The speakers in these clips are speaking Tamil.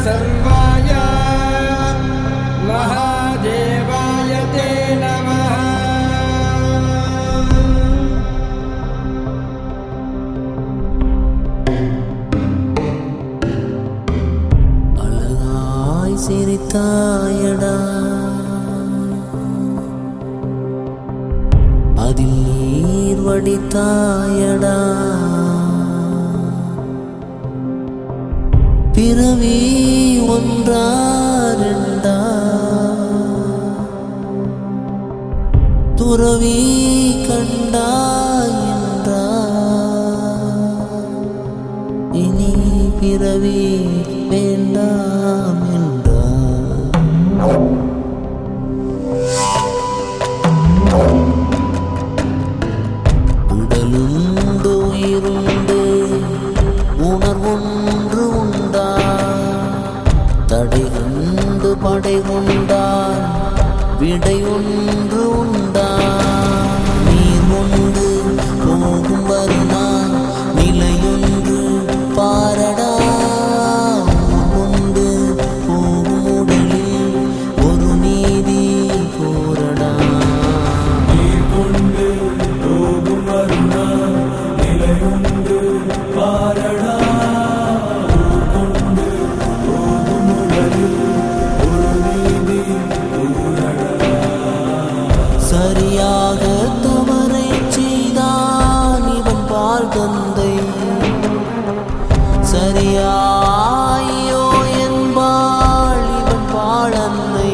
सर्वाय महादेवाय ते नमः। அழகாய் சிரித்தாயடா, அதில் நீர் வடித்தாயடா, பிறவி ஒன்றாரெண்டா, துறவி கண்டாயின்றா, இனி பிறவி வேண்டாம் என்றா. உடலுண்டு உயிருண்டு உணர்வொன்று உண்டா, தடை கண்டு படை கொண்டால் விடை ஒன்று உண்டா. நீர் கொண்டு போகும் வருநாள் நிலையொன்று பாரடா, கொண்டு போகும் உடலில் ஒரு நீதி போரடா. நீர் கொண்டு போகும் வருநாள் நிலையொன்று பாரடா, கொண்டு போகும் உடலில் ஒரு நீதி போரடா. சரியாக தவறை செய்தான் இவன் பால் தந்தை, சரியாயோ என்பாள் இவன் பாழன்னை.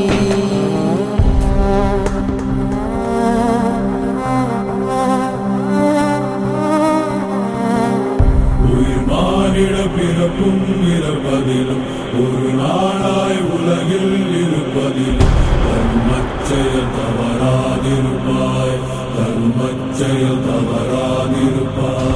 உயிர் மானிட பிறப்பும் இறப்பதிலும் ஒரு நாளாய் உலகில் இருப்பதிலும் தர்மச்செயல் தவறாதிருப்பாய், தர்மச்செயல் தவறாதிருப்பாய்.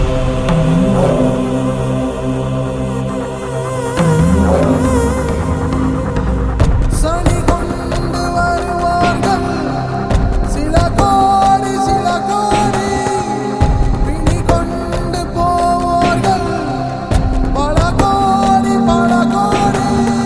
சனி கொண்டு வருவார்கள் சில கோடி சில கோடி, பிணி கொண்டு போவார்கள் பல கோடி பல கோடி.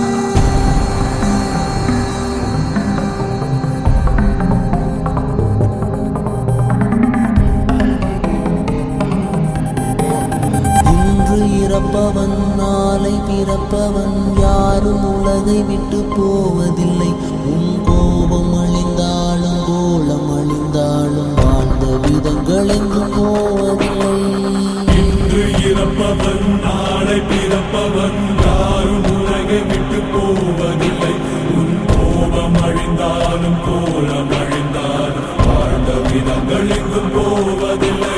இன்று இறப்பவன் நாளை பிறப்பவன், யாரும் உலகை விட்டு போவதில்லை. உன் கோபம் அழிந்தாலும் கோலம் அழிந்தாலும் வாழ்ந்த விதங்கள் எங்கும் போவதில்லை. இன்று இறப்பவன் நாளை பிறப்பவன், யாரும் உலகை விட்டு போவதில்லை. உன் கோபம் அழிந்தாலும் கோலம் அழிந்தாலும் வாழ்ந்த விதங்கள் எங்கும் போவதில்லை.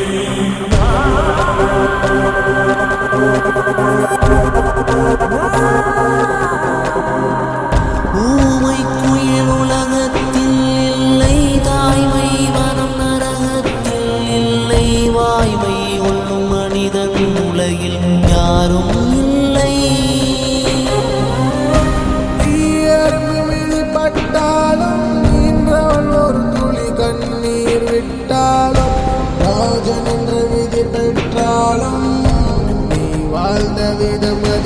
ஊமை குயில் உலகத்தில் இல்லை, தாய்மை வனம் நரகத்தில் இல்லை, வாய்மை கொள்ளும் மனிதன் உலகில் யாரும் இல்லை. தீயர்ந்து வெளிப்பட்டாலும் நீன்றவள் ஒரு துளி கண்ணீர் விட்டாலும், ராஜன் என்ற விதி பெற்றாலும் நீ வாழ்ந்த விதம்